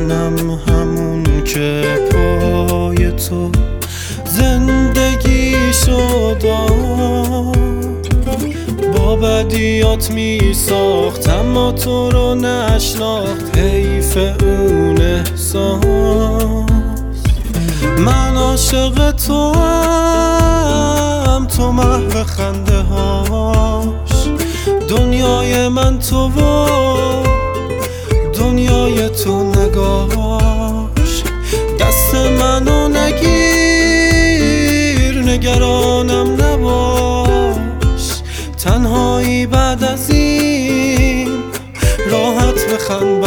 منم همون که پای تو زندگی شدم. با بدیات می ساخت اما تو رو نشناخت، حیف اون احساس. من عاشق تو هم، تو محو خنده هاش. دنیای من تو و دنیای تو نگاش. دست منو نگیر، نگرانم نباش. تنهایی بعد از این راحت بخند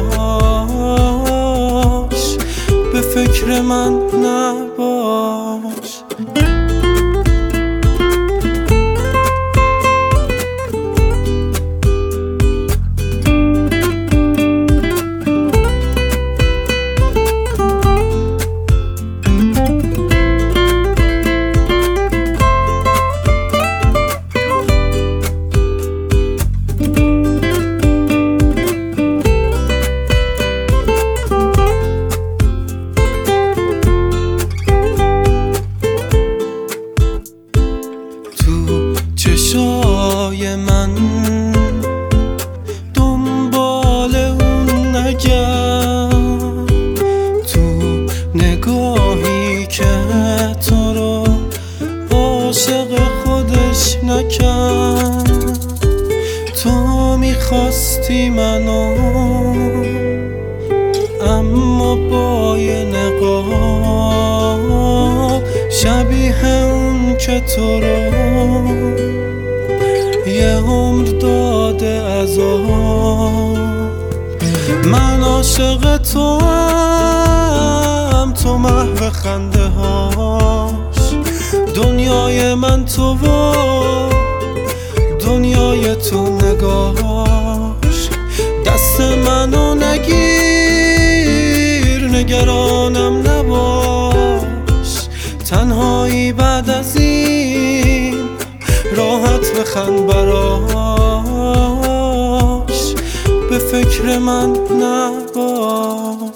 براش. به فکر من نباش. چشای من دنبال اون نگرد، تو نگاهی که تو رو عاشق خودش نکرد. تو میخواستی منو اما با یه نقاب شبیه اون که تو رو یه عمر داده عذاب. من عاشق تو هم، تو محو خنده هاش. دنیای من تو و دنیای تو نگاش. دست منو نگیر، نگرانم نباش. تنهایی بعد از این راحت بخند براش. به فکر من نباش.